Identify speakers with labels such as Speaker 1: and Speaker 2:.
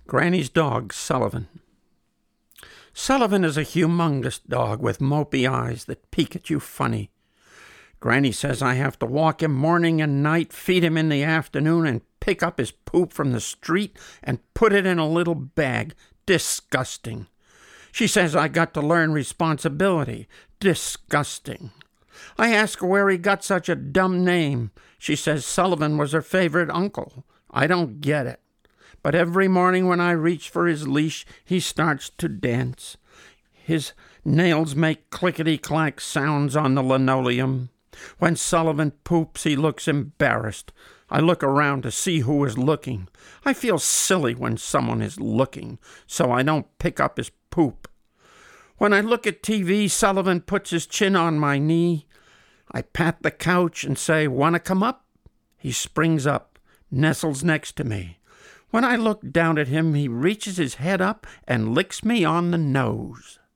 Speaker 1: Granny's dog, Sullivan. Sullivan is a humongous dog with mopey eyes that peek at you funny. Granny says I have to walk him morning and night, feed him in the afternoon, and pick up his poop from the street and put it in a little bag. Disgusting. She says I got to learn responsibility. Disgusting. I ask her where he got such a dumb name. She says Sullivan was her favorite uncle. I don't get it. But every morning when I reach for his leash, he starts to dance. His nails make clickety-clack sounds on the linoleum. When Sullivan poops, he looks embarrassed. I look around to see who is looking. I feel silly when someone is looking, so I don't pick up his poop. When I look at TV, Sullivan puts his chin on my knee. I pat the couch and say, "Want to come up?" He springs up, nestles next to me. When I look down at him, he reaches his head up and licks me on the nose.